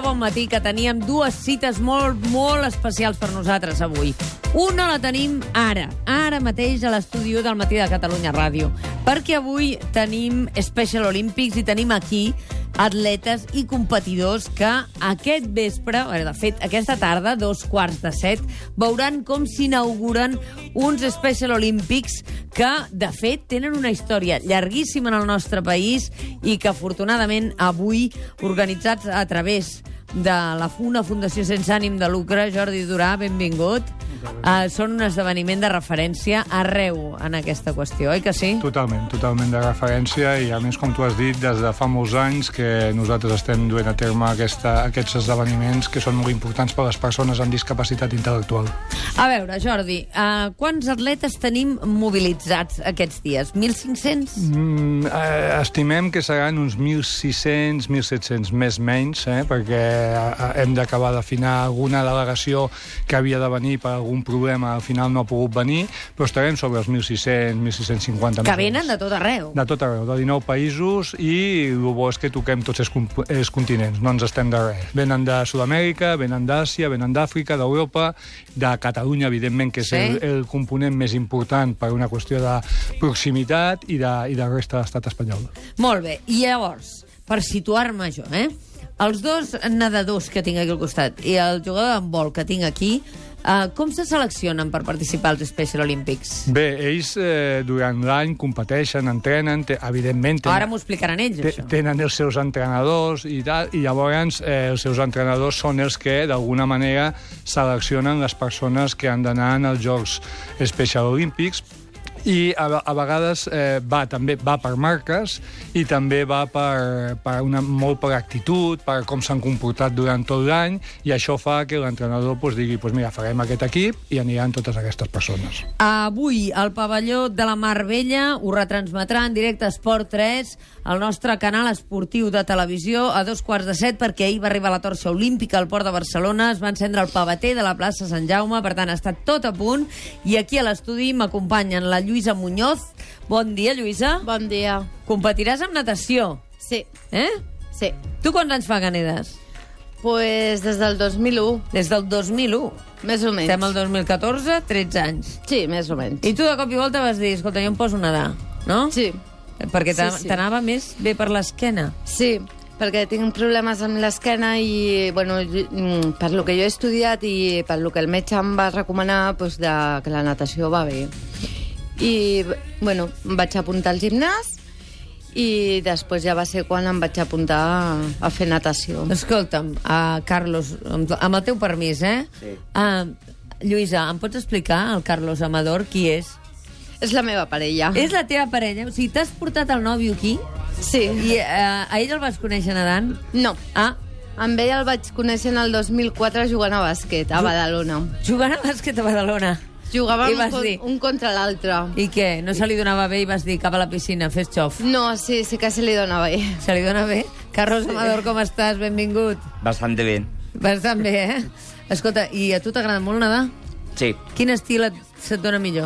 bon matí, que teníem dues cites molt especials per nosaltres avui. Una la tenim ara mateix a l'estudi del Matí de Catalunya Ràdio, perquè avui tenim Special Olympics i tenim aquí atletes i competidors que aquest vespre, de fet, aquesta tarda, 6:45, veuran com s'inauguren uns Special Olympics que, de fet, tenen una història llarguíssima en el nostre país i que, afortunadament, avui, organitzats a través de una fundació sense ànim de lucre, Jordi Durà, benvingut. Són un esdeveniment de referència arreu en aquesta qüestió, oi que sí? Totalment de referència i, a més, com tu has dit, des de fa molts anys que nosaltres estem duent a terme aquests esdeveniments que són molt importants per a les persones amb discapacitat intel·lectual. A veure, Jordi, quants atletes tenim mobilitzats aquests dies? 1.500? Estimem que seran uns 1.600, 1.700, més menys, perquè hem d'acabar d'afinar alguna delegació que havia de venir per algun problema, al final no ha pogut venir, però estarem sobre els 1.600, 1.650. Que venen de tot arreu. De tot arreu, de 19 països, i el bo és que toquem tots els continents, no ens estem de res. Venen de Sud-amèrica, venen d'Àsia, venen d'Àfrica, d'Europa, de Catalunya, evidentment, que és el component més important per una qüestió de proximitat i de resta de l'estat espanyol. Molt bé, i llavors, per situar-me jo, els dos nedadors que tinc aquí al costat i el jugador d'handbol que tinc aquí, com se seleccionen per participar als Special Olympics? Bé, ells durant l'any competeixen, entrenen, evidentment... Ara m'ho explicaran ells, això. Tenen els seus entrenadors i tal, i llavors els seus entrenadors són els que, d'alguna manera, seleccionen les persones que han d'anar als Jocs Special Olympics, i a vegades també va per marques i també va molt per actitud, per com s'han comportat durant tot l'any, i això fa que l'entrenador digui, mira, farem aquest equip i aniran totes aquestes persones. Avui, al pavelló de la Mar Bella ho retransmetrà en directe Esport 3, el nostre canal esportiu de televisió, a 6:45, perquè ahir va arribar la torxa olímpica al Port de Barcelona, es va encendre el pavater de la plaça Sant Jaume, per tant, ha estat tot a punt, i aquí a l'estudi m'acompanyen la Lluïsa Muñoz. Bon dia, Lluïsa. Bon dia. Competiràs amb natació? Sí. Sí. Tu quants anys fa que nedes? Pues des del 2001. Des del 2001? Més o menys. Estem al 2014, 13 anys. Sí, més o menys. I tu de cop i volta vas dir, escolta, jo em poso a nedar, no? Sí. Perquè t'anava més bé per l'esquena. Sí, perquè tinc problemes amb l'esquena i, bueno, per lo que jo he estudiat i per lo que el metge em va recomanar, que la natació va bé. I, bueno, em vaig apuntar al gimnàs i després ja va ser quan em vaig apuntar a fer natació. Escolta'm, Carlos, amb el teu permís, Sí. Lluïsa, em pots explicar el Carlos Amador qui és? És la meva parella. És la teva parella? O sigui, t'has portat el nòvio aquí? Sí. I a ell el vas conèixer nedant? No. Amb ell el vaig conèixer en el 2004 jugant a bàsquet, a Badalona. Jugant a bàsquet a Badalona? Jugàvem un contra l'altre. I què? No se li donava bé i vas dir cap a la piscina, fes xof? No, sí que se li dona bé. Se li dona bé? Carlos Amador, com estàs? Benvingut. Bastante bien. Bastant bé, Escolta, i a tu t'agrada molt nedar? Sí. Quin estil se't dona millor?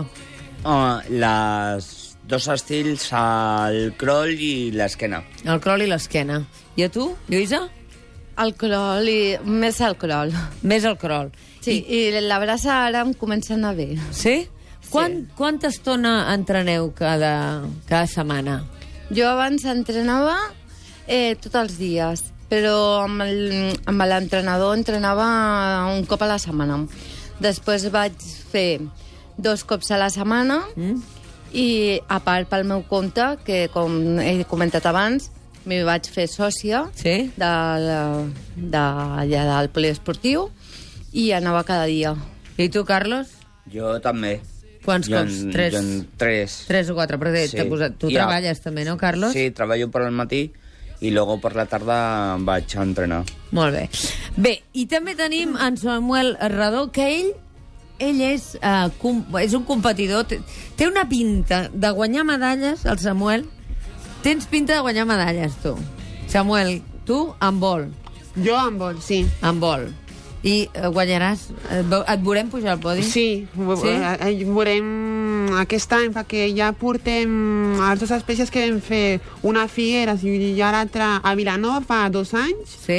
Les dos estils, el crawl i l'esquena. El crawl i l'esquena. I a tu, Lluïsa? El crawl més el crawl. Més el crawl. Sí, i la braça ara em comença a anar bé. Sí? Quanta estona entreneu cada setmana? Jo abans entrenava tots els dies, però amb l'entrenador entrenava un cop a la setmana. Després vaig fer 2 cops a la setmana i, a part, pel meu compte, que com he comentat abans, m'hi vaig fer sòcia d'allà del poliesportiu i anava cada dia. I tu, Carlos? Jo també. Quants cops? 3? 3 o 4, perquè t'he posat... Tu treballes també, no, Carlos? Sí, treballo per al matí i luego per la tarda vaig a entrenar. Molt bé. Bé, i també tenim en Samuel Radó, que ell és un competidor, té una pinta de guanyar medalles, el Samuel. Tens pinta de guanyar medalles, tu. Samuel, tu, handbol. Jo handbol, sí. Handbol. I guanyaràs? Et veurem pujar al podi? Sí, veurem aquest any, perquè ja portem les dues espècies que vam fer, una a Figueres i l'altra a Vilanova fa 2 anys. Sí?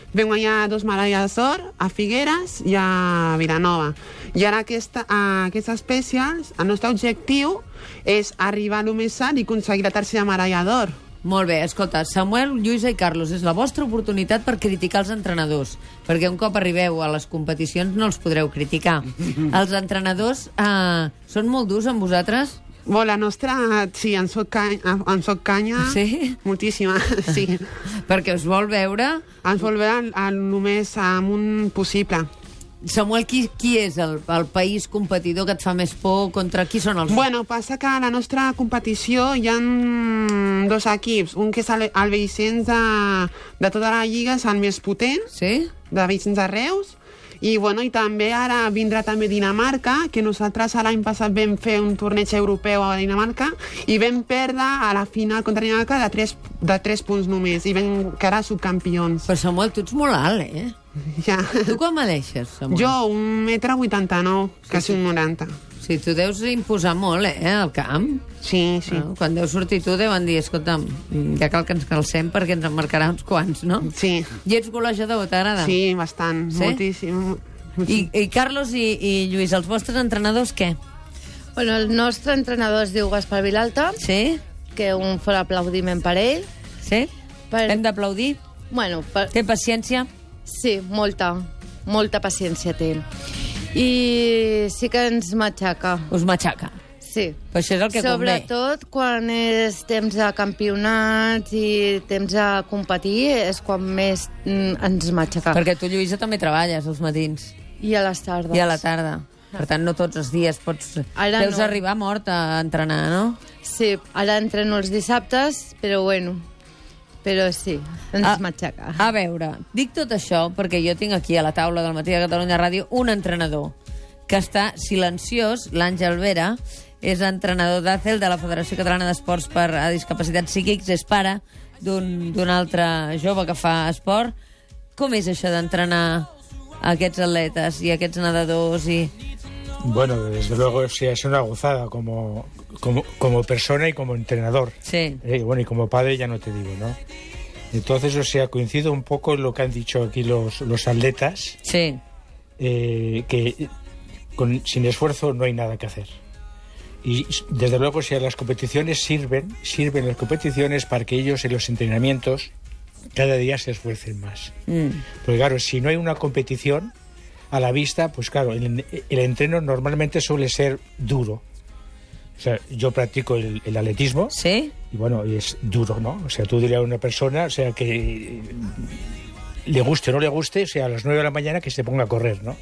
Vam guanyar 2 medalles d'or a Figueres i a Vilanova. I ara aquests especials, el nostre objectiu és arribar a lo més alt i aconseguir la tercera medalla d'or. Molt bé, escolta, Samuel, Lluïsa i Carlos, és la vostra oportunitat per criticar els entrenadors, perquè un cop arribeu a les competicions no els podreu criticar. Els entrenadors són molt durs amb vosaltres? La nostra, sí, en soc canya, Sí? moltíssima, sí. Perquè us vol veure... Ens vol veure el més amunt possible. Samuel, qui és el país competidor que et fa més por? Contra qui són els... Bueno, passa que a la nostra competició hi ha 2 equips. Un que és el Vicenç de tota la lliga, és el més potent, Sí? de Vicenç de Reus. I també ara vindrà també Dinamarca, que nosaltres l'any passat vam fer un torneig europeu a Dinamarca i vam perdre a la final contra Dinamarca de 3 punts només i vam quedar subcampions. Però Samuel, tu ets molt alt, eh? Ja. Tu quan medeixes, Samuel? Jo, 1,89 m, quasi 1,90 m. Sí, tu deus imposar molt, al camp. Sí, sí. No? Quan deus sortir tu deuen dir, escolta'm, ja cal que ens calcem perquè ens en marcarà uns quants, no? Sí. I ets golejador, t'agrada? Sí, bastant, Sí? moltíssim. I Carlos i Lluís, els vostres entrenadors, què? Bueno, el nostre entrenador es diu Gaspar Vilalta, Sí? que un fort aplaudiment per ell. Sí? Hem d'aplaudir? Bueno, Té paciència? sí, molta paciència té. I sí que ens matxaca, Us matxaca? sí. Però això és el que convé. Sobretot quan és temps de campionats i temps de competir és quan més ens matxaca. Perquè tu, Lluïsa, també treballes els matins I a les tardes. i a la tarda. Per tant, no tots els dies pots... Ara Deus no. arribar mort a entrenar, no? Sí, ara entreno els dissabtes, però bueno, però sí, ens matxaca. A veure, dic tot això perquè jo tinc aquí a la taula del Matí de Catalunya Ràdio un entrenador que està silenciós, l'Àngel Vera, és entrenador d'ACEL, de la Federació Catalana d'Esports per a Discapacitats Psíquics, és pare d'un altre jove que fa esport. Com és això d'entrenar aquests atletes i aquests nedadors i... Bueno, desde luego sí, es una gozada como persona y como entrenador. Sí. Bueno, y como padre ya no te digo, ¿no? Entonces, o sea, coincido un poco en lo que han dicho aquí los atletas, Sí. que sin esfuerzo no hay nada que hacer. Y desde luego, o sea, las competiciones sirven las competiciones para que ellos en los entrenamientos cada día se esfuercen más. Porque claro, si no hay una competición a la vista, pues claro, el entreno normalmente suele ser duro. O sea, yo practico el atletismo. Sí? Y bueno, y es duro, ¿no? O sea, tú dirías a una persona, o sea, que le guste o no le guste, o sea, a las 9 de la mañana que se ponga a correr, ¿no?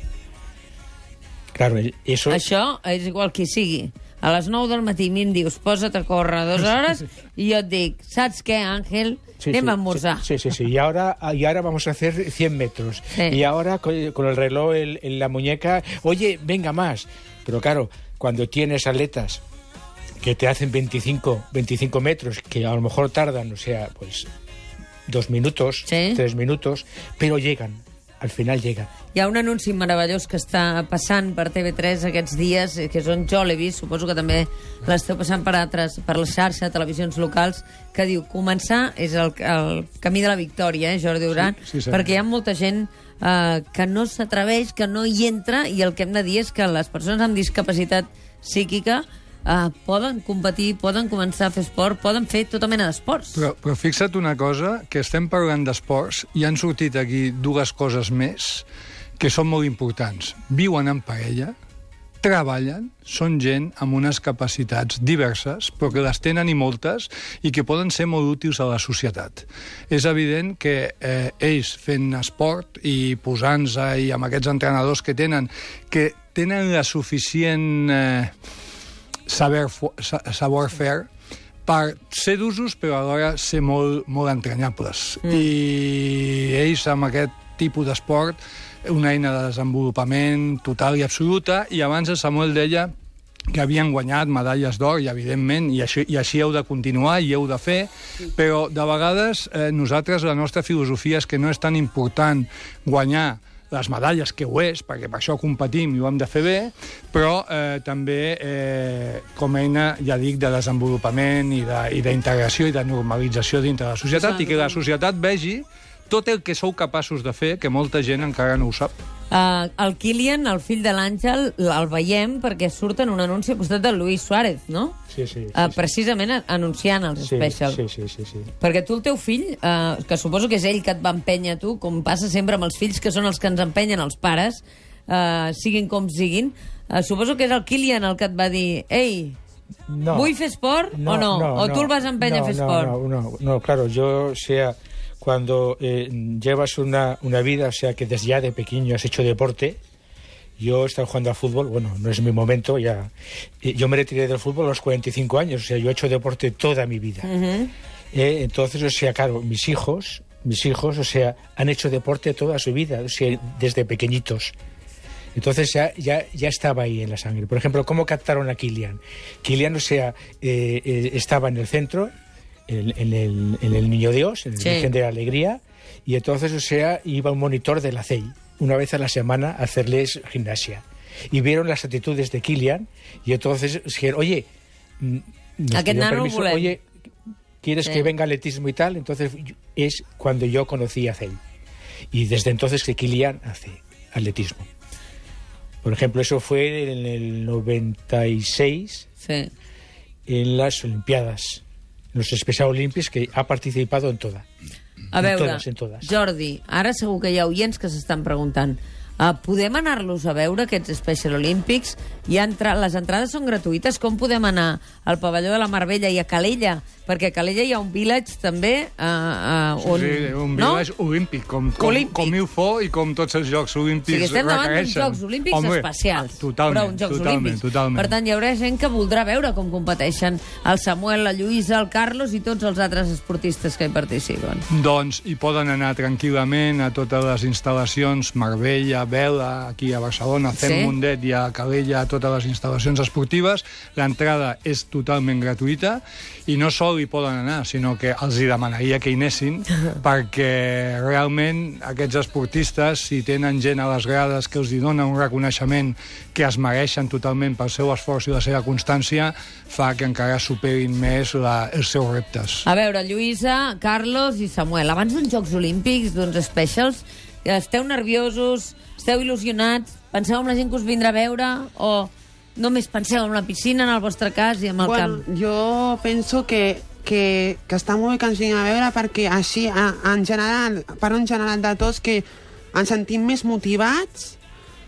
Claro, eso... Això és igual qui sigui. A les 9 del matí a mi em dius, posa't a córrer 2 hores, i jo et dic, saps què, Àngel? Anem a esmorzar. Sí. Y ahora vamos a hacer 100 metros. Sí. Y ahora con el reloj en la muñeca, oye, venga más. Pero claro, cuando tienes atletas que te hacen 25 metros, que a lo mejor tardan, o sea, pues 2 minutos, Sí. 3 minutos, pero llegan, al final llegan. Hi ha un anunci meravellós que està passant per TV3 aquests dies, que és on jo l'he vist, suposo que també l'esteu passant per la xarxa de televisions locals, que diu, començar és el camí de la victòria, Jordi Duran, Sí, perquè hi ha molta gent que no s'atreveix, que no hi entra, i el que hem de dir és que les persones amb discapacitat psíquica poden competir, poden començar a fer esport, poden fer tota mena d'esports. Però fixa't una cosa, que estem parlant d'esports i han sortit aquí 2 coses més que són molt importants. Viuen en parella, treballen, són gent amb unes capacitats diverses, però que les tenen i moltes, i que poden ser molt útils a la societat. És evident que ells fent esport i posant-se i amb aquests entrenadors que tenen la suficient savoir-faire per ser d'usos, però alhora ser molt entranyables. I ells, amb aquest tipus d'esport, una eina de desenvolupament total i absoluta, i abans el Samuel deia que havien guanyat medalles d'or, i evidentment, i així heu de continuar i heu de fer, però de vegades nosaltres, la nostra filosofia és que no és tan important guanyar les medalles, que ho és, perquè per això competim i ho hem de fer bé, però també com a eina, ja dic, de desenvolupament i d'integració i de normalització dintre de la societat, i que la societat vegi tot el que sou capaços de fer, que molta gent encara no ho sap. El Kylian, el fill de l'Àngel, el veiem perquè surt en un anunci al costat del Luis Suárez, no? Sí. Precisament anunciant els Special. Sí. Perquè tu, el teu fill, que suposo que és ell que et va empènyer a tu, com passa sempre amb els fills, que són els que ens empenyen els pares, siguin com siguin, suposo que és el Kylian el que et va dir «Ei, vull fer esport o no? ¿O tú el vas a empeñar a fer esport?» No, claro, yo, o sea, cuando llevas una vida, o sea, que desde ya de pequeño has hecho deporte. Yo he estado jugando al fútbol, bueno, no es mi momento, ya. Yo me retiré del fútbol a los 45 años, o sea, yo he hecho deporte toda mi vida. Entonces, o sea, claro, mis hijos, o sea, han hecho deporte toda su vida, o sea, desde pequeñitos. Entonces ya estaba ahí en la sangre. Por ejemplo, ¿cómo captaron a Kylian? Kylian, o sea, estaba en el centro, en el Niño Dios, en el Virgen de la Alegría, y entonces, o sea, iba un monitor de la CEI, una vez a la semana, a hacerles gimnasia. Y vieron las actitudes de Kylian, y entonces dijeron, oye, oye, ¿quieres que venga atletismo y tal? Entonces es cuando yo conocí a CEI. Y desde entonces que Kylian hace atletismo. Por ejemplo, eso fue en el 96, en las Olimpiadas, en los Special Olympics, que ha participado en todas. A veure, en totes. Jordi, ara segur que hi ha oients que s'estan preguntant podem anar-los a veure, aquests Special Olympics? Les entrades són gratuïtes. Com podem anar al pavelló de la Mar Bella i a Calella? Perquè a Calella hi ha un village també on... Sí, un village olímpic, com UFO i com tots els Jocs Olímpics requereixen. Estem davant d'uns Jocs Olímpics especials. Totalment. Per tant, hi haurà gent que voldrà veure com competeixen el Samuel, la Lluïsa, el Carlos i tots els altres esportistes que hi participen. Doncs hi poden anar tranquil·lament a totes les instal·lacions, Marbella, Vela, aquí a Barcelona, Mundet i a Calella, a totes les instal·lacions esportives. L'entrada és totalment gratuïta i no sol hi poden anar, sinó que els hi demanaria que hi anessin perquè realment aquests esportistes, si tenen gent a les grades que els hi dona un reconeixement que es mereixen totalment pel seu esforç i la seva constància, fa que encara superin més els seus reptes. A veure, Lluïsa, Carlos i Samuel, abans d'uns Jocs Olímpics, d'uns Specials, esteu nerviosos, esteu il·lusionats, penseu en la gent que us vindrà a veure o només penseu en la piscina, en el vostre cas i en el camp? Jo penso que està molt bé que ens vinguin a veure perquè així, en general, parlo en general de tots, que ens sentim més motivats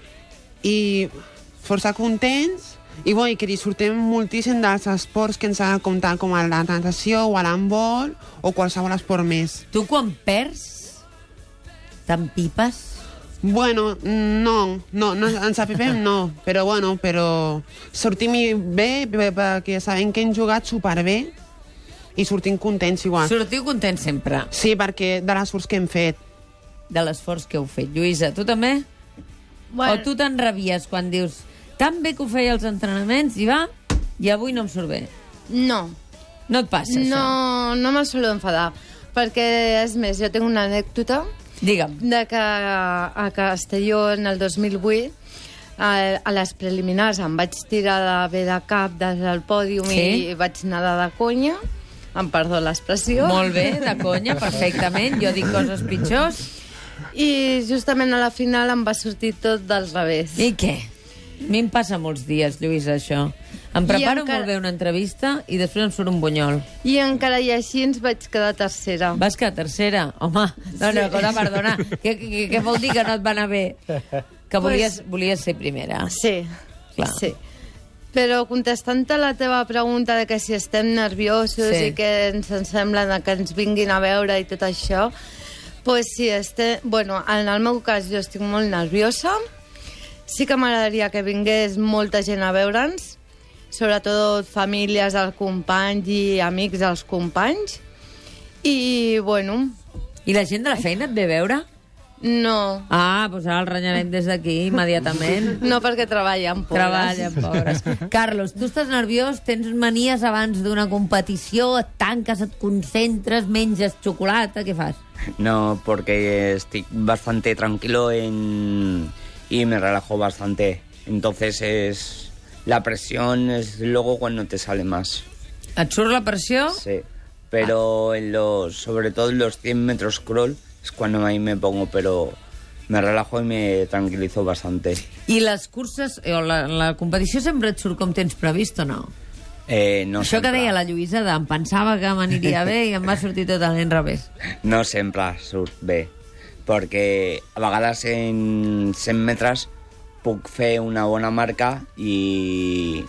i força contents i que disfrutem moltíssim dels esports que ens ha de comptar, com la natació o l'handbol o qualsevol esport més. Tu quan perds t'empipes? Bueno, no, ens apipem no, però sortim bé perquè sabem que hem jugat superbé i sortim contents igual. Sortiu contents sempre? Sí, perquè de l'esforç que hem fet. De l'esforç que heu fet. Lluïsa, tu també? Bueno. O tu t'enrabies quan dius tan bé que ho feia els entrenaments i avui no em surt bé? No. No et passa, això? No me'l solo enfadar, perquè, és més, jo tinc una anècdota. Digue'm. De que a Castelló, en el 2008, a les preliminars em vaig tirar bé de cap des del pòdium i vaig nedar de conya, em perdó l'expressió. Molt bé, de conya, perfectament, jo dic coses pitjors. I justament a la final em va sortir tot del revés. I què? A mi em passa molts dies, Lluïsa, això. Em preparo molt bé una entrevista i després em surt un bunyol. I encara i així ens vaig quedar tercera. Vas quedar tercera? Home, no, perdona. Què vol dir que no et va anar bé? Que volies ser primera. Sí, clar. Sí. Però contestant a la teva pregunta de que si estem nerviosos i que ens sembla que ens vinguin a veure i tot això, doncs sí, bueno, en el meu cas jo estic molt nerviosa. Sí que m'agradaria que vingués molta gent a veure'ns, sobretot famílies dels companys i amics dels companys. I, bueno... I la gent de la feina et ve a veure? No. Doncs ara el renyarem des d'aquí immediatament. No, perquè treballen, pobres. Treballen, pobres. Carlos, tu estàs nerviós? Tens manies abans d'una competició? Et tanques, et concentres, menges xocolata? Què fas? No, porque estoy bastante tranquilo y me relajo bastante. Entonces la presión es luego cuando te sale más. ¿Et surt la pressió? Sí, pero sobre todo en los 100 metros crawl es cuando ahí me pongo, pero me relajo y me tranquilizo bastante. I les curses, o la competició sempre et surt com tens previst o no? No Això sempre. que deia la Lluïsa, em pensava que m'aniria bé i em va sortir totalment revés. No sempre surt bé, perquè a vegades en 100 metres puc fer una bona marca i...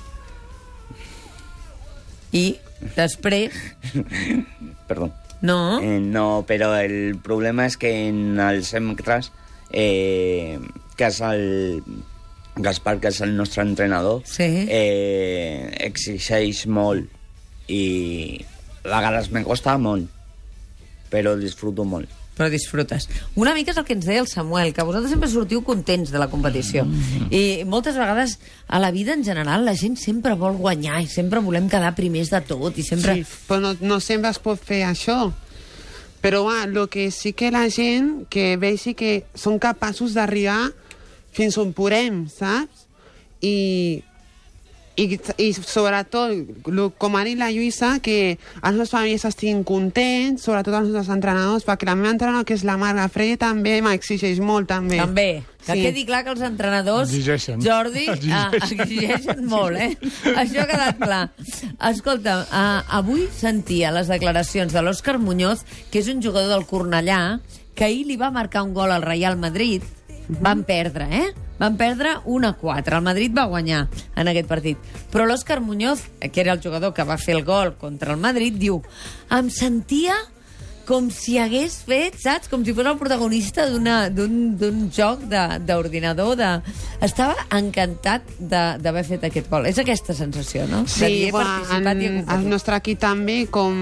I després... Perdó. No? No, però el problema és que en els 100 metres, que és el Gaspar, que és el nostre entrenador, Sí. exigeix molt i a vegades me costa molt, però disfruto molt. Però disfrutes. Una mica és el que ens deia el Samuel, que vosaltres sempre sortiu contents de la competició. I moltes vegades a la vida en general la gent sempre vol guanyar i sempre volem quedar primers de tot i sempre... Sí, però no sempre es pot fer això. Però el que sí que la gent que vegi que són capaços d'arribar fins on podem, saps? I sobretot, com ha dit la Lluïsa, que els nostres famílies estiguin contents, sobretot els nostres entrenadors, perquè la meva entrenadora, que és la Marga Freire, també m'exigeix molt, també. També. Que Sí. quedi clar que els entrenadors, Exigeixen. Jordi, Exigeixen. exigeixen molt, Això ha quedat clar. Escolta, avui sentia les declaracions de l'Òscar Muñoz, que és un jugador del Cornellà, que ahir li va marcar un gol al Real Madrid. Van perdre, Van perdre 1-4. El Madrid va guanyar en aquest partit. Però l'Òscar Muñoz, que era el jugador que va fer el gol contra el Madrid, diu: em sentia com si hagués fet, saps? Com si fos el protagonista d'un joc d'ordinador. Estava encantat d'haver fet aquest gol. És aquesta sensació, no? De dir, Sí, he participat i he el competit. nostre equip també,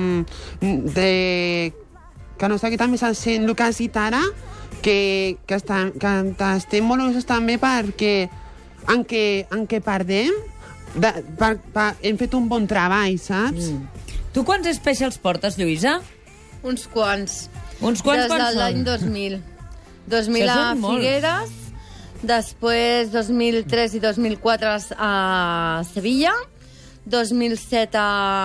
que el nostre equip també se'l sent Lucas Guitara, que estem molt orgullosos també perquè en què perdem hem fet un bon treball, saps? Tu quants specials portes, Lluïsa? Uns quants. Uns quants Des de quants l'any són? 2000. 2000 Això a són molts. Figueres, després 2003 i 2004 a Sevilla, 2007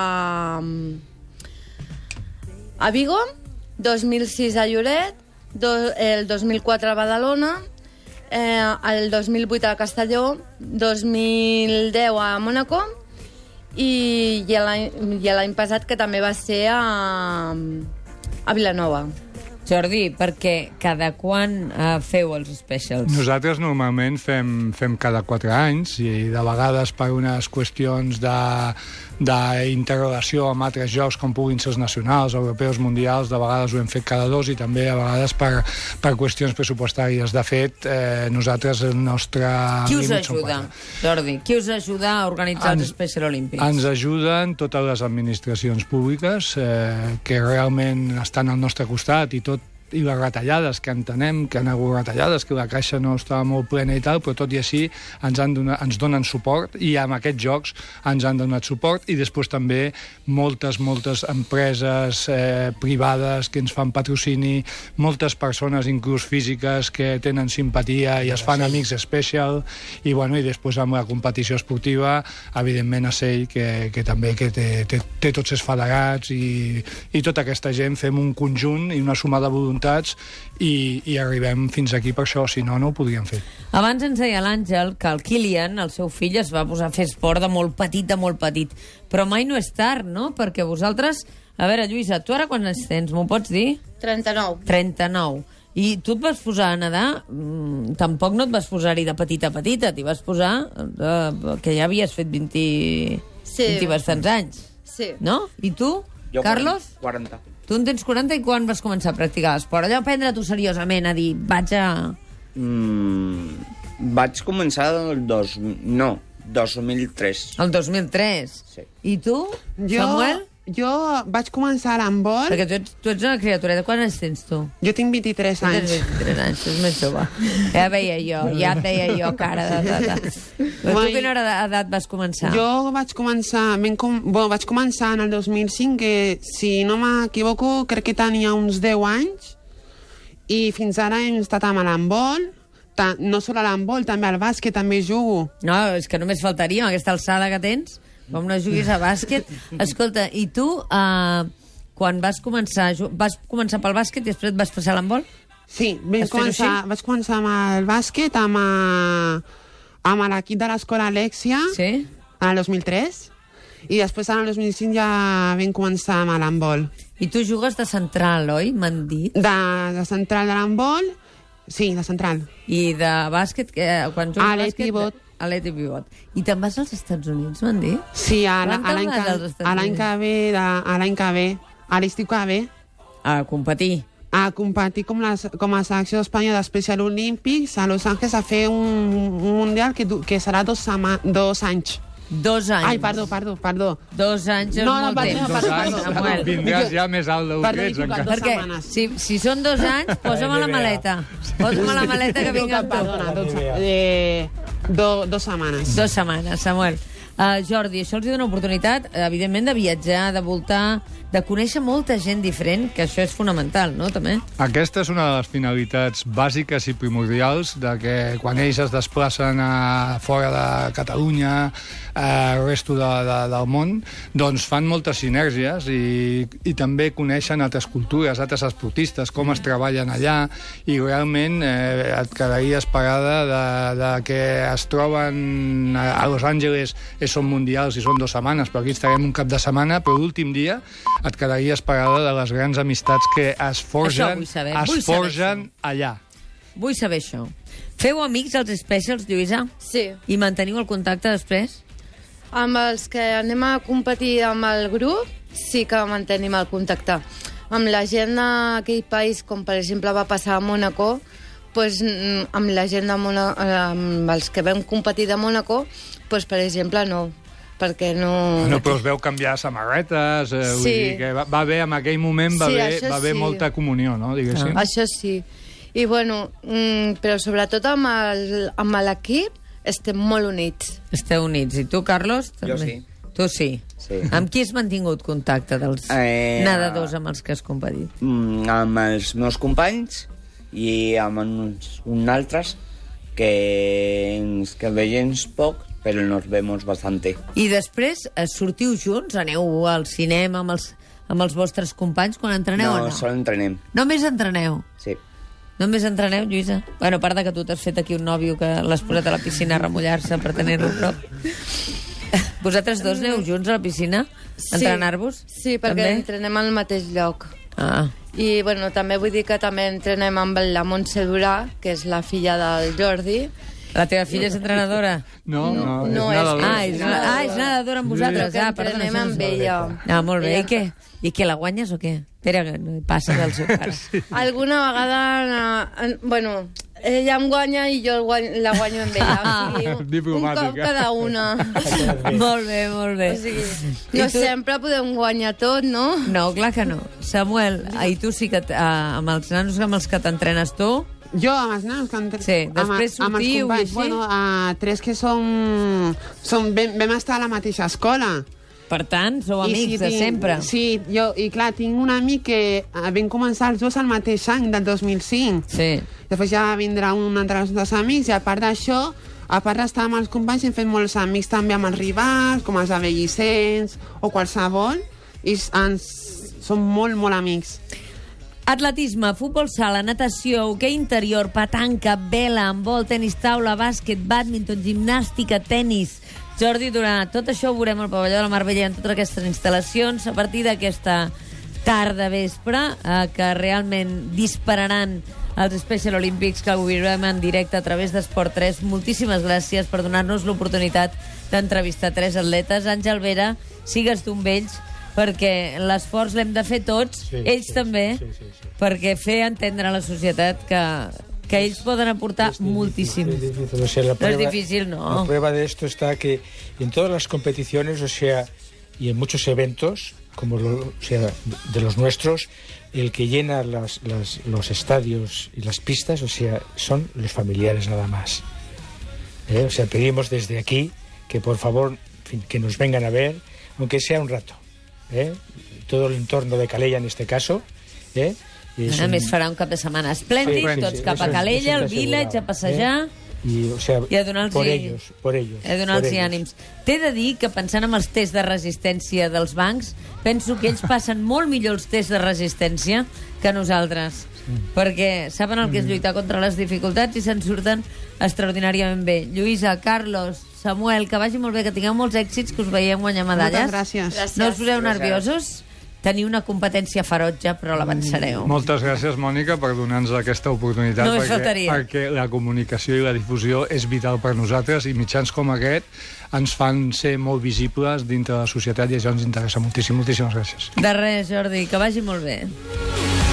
a Vigo, 2006 a Lloret, el 2004 a Badalona, el 2008 a Castelló, 2010 a Mònaco i l'any passat, que també va ser a Vilanova. Jordi, perquè cada quan feu els specials? Nosaltres normalment fem cada 4 anys i de vegades per unes qüestions d'interrelació amb altres jocs com puguin ser els nacionals, europeus, mundials, de vegades ho hem fet cada 2 i també a vegades per qüestions pressupostàries. De fet, nosaltres el nostre... Qui us límit són ajuda, 4. Jordi? Qui us ajuda a organitzar els Special Olímpics? Ens ajuden totes les administracions públiques que realment estan al nostre costat i les retallades, que entenem que han hagut retallades, que la caixa no estava molt plena i tal, però tot i així ens donen suport i amb aquests jocs ens han donat suport i després també moltes empreses privades que ens fan patrocini, moltes persones inclús físiques que tenen simpatia i es fan amics special i després amb la competició esportiva evidentment a SEI que també té tots els federats i tota aquesta gent fem un conjunt i una suma de voluntats i arribem fins aquí per això, si no, no ho podríem fer. Abans ens deia l'Àngel que el Kilian, el seu fill, es va posar a fer esport de molt petit, però mai no és tard, no? Perquè vosaltres... A veure, Lluïsa, tu ara quants anys tens? M'ho pots dir? 39. 39. I tu et vas posar a nedar, tampoc no et vas posar-hi de petita, t'hi vas posar que ja havies fet 20 bastants anys. Sí. No? I tu, Jo, Carlos? 40. Tu en tens 40 i quan vas començar a practicar l'esport? Allò prendre-t'ho seriosament, a dir, vaig a... Vaig començar el 2003. El 2003. Sí. I tu, Samuel? Jo vaig començar a l'handbol. Perquè tu ets una criatureta. Quants anys tens tu? Jo tinc 23 Tu anys. tens 23 anys, ets més jove. Ja et veia jo, cara de... Però tu quina edat vas començar? Jo vaig començar en el 2005, que si no m'equivoco crec que tenia uns 10 anys i fins ara hem estat amb l'handbol, no sols a l'handbol, també al bàsquet també jugo. No, és que només faltaria amb aquesta alçada que tens, com no juguis a bàsquet. Escolta, i tu, quan vas començar pel bàsquet i després et vas passar a l'handbol? Sí, vaig començar amb el bàsquet, amb l'equip de l'escola Alexia, Sí? el 2003, i després en el 2005 ja vam començar amb l'handbol. I tu jugues de central, oi? M'han dit. De central de l'handbol, sí, de central. I de bàsquet, quan jugues Alet bàsquet... pivot. Alet i pivot. I te'n vas als Estats Units, m'han dit? Sí, Quantes vas als Estats l'any que ve, a l'estiu que ve, A competir. a competir com a selecció d'Espanya d'Especial Olímpics a Los Angeles a fer un mundial que serà 2 anys. 2 anys. Ai, perdó. 2 anys és molt temps. 2 anys, Samuel. vindràs ja més alt del que ets encara. Perdó. Perquè si són 2 anys, posa'm a la maleta. Posa'm a la maleta que vinc amb tu. Perdona, 2 setmanes. 2 setmanes, Samuel. Jordi, això els dona oportunitat, evidentment, de viatjar, de voltar, de conèixer molta gent diferent, que això és fonamental, no?, també. Aquesta és una de les finalitats bàsiques i primordials de que quan ells es desplacen a fora de Catalunya, al resto del món, doncs fan moltes sinergies i també coneixen altres cultures, altres esportistes, com es treballen allà, i realment et quedaries pagada de que es troben a Los Angeles, són mundials i són 2 setmanes, però aquí estarem un cap de setmana, però l'últim dia et quedaries pagada de les grans amistats que es forgen allà. Vull saber això. Feu amics als Specials, Lluïsa? Sí. I manteniu el contacte després? Amb els que anem a competir amb el grup, sí que mantenim el contacte. Amb la gent d'aquell país, com per exemple va passar a Mónaco, doncs, amb la gent amb els que vam competir de Mónaco, doncs, per exemple, no, perquè no... No, però us veu canviar samarretes, vull dir que va haver, en aquell moment va haver molta comunió, no, diguéssim. Això sí. I bueno, però sobretot amb l'equip estem molt units. Esteu units. I tu, Carlos? Jo També? sí. Tu sí. Sí. Amb qui has mantingut contacte dels nedadors amb els que has competit? Amb els meus companys i amb uns altres que ens veiem poc, però nos vemos bastante. I després sortiu junts? Aneu al cinema amb els vostres companys quan entreneu o no? No, sol entrenem. Només entreneu? Sí. Només entreneu, Lluïsa? Bueno, a part de que tu t'has fet aquí un nòvio que l'has posat a la piscina a remullar-se per tenir-lo a prop. Vosaltres dos aneu junts a la piscina a entrenar-vos? Sí, perquè també? entrenem al mateix lloc. Ah. I bueno, també vull dir que també entrenem amb la Montse Durà, que és la filla del Jordi. La teva filla és entrenadora? No, és és- nedadora. És nedadora amb vosaltres. Que Perdona, entrenem això no amb sabia. ella. Ah, molt bé. I què, la guanyes o què? Espera, que no passa del seu pare. Alguna vegada, bueno, ella em guanya i jo la guanyo amb ella. O sigui, un Diplomàtica. cop cada una. Molt bé, molt bé. O sigui, I no tu? sempre podem guanyar tot, no? No, clar que no. Samuel, i tu sí que amb els nanos amb els que t'entrenes tu? Jo, amb els nanos, Sí, després amb els sortiu i companys, així? bueno, 3 que vam estar a la mateixa escola. Per tant, sou I amics de sempre. Sí, i clar, tinc un amic que vam començar els dos al mateix any, del 2005. Sí. Després ja vindrà un altre dels nostres amics, i a part d'això, a part d'estar amb els companys, hem fet molts amics també amb els rivals, com els de Bellicens o qualsevol, i som molt, molt amics. Atletisme, futbol sala, natació, hoquei interior, petanca, vela, handbol, tenis taula, bàsquet, bàdminton, gimnàstica, tenis. Jordi Durà, tot això ho veurem al pavelló de la Mar Bella en totes aquestes instal·lacions a partir d'aquesta tarda vespre, que realment dispararan els Special Olympics, que ho viurem en directe a través d'Esport 3. Moltíssimes gràcies per donar-nos l'oportunitat d'entrevistar 3 atletes. Àngel Vera, sigues tu amb ells, perquè l'esforç l'hem de fer tots, ells també, perquè fer entendre a la societat que ells poden aportar moltíssim. O sea, No es difícil, no. La prueba de esto está que en todas las competiciones, o sea, y en muchos eventos, como de los nuestros, el que llena los estadios y las pistas, o sea, son los familiares nada más. O sea, pedimos desde aquí que por favor, en fin, que nos vengan a ver, aunque sea un rato. Todo el entorno de Calella en este caso. A més, farà un cap de setmana esplèndid, tots cap a Calella, al Village, a passejar o sea, i a donar-los por ellos. A donar-los ànims. T'he de dir que pensant en els tests de resistència dels bancs, penso que ells passen molt millor els tests de resistència que nosaltres. perquè saben el que és lluitar contra les dificultats i se'n surten extraordinàriament bé. Lluïsa, Carlos, Samuel, que vagi molt bé, que tingueu molts èxits, que us veiem guanyar medalles. Moltes gràcies. No us poseu nerviosos? Teniu una competència ferotge, però l'avançareu. Moltes gràcies, Mònica, per donar-nos aquesta oportunitat, Només faltaria. perquè la comunicació i la difusió és vital per nosaltres i mitjans com aquest ens fan ser molt visibles dintre de la societat i això ens interessa moltíssim. Moltíssimes gràcies. De res, Jordi, que vagi molt bé.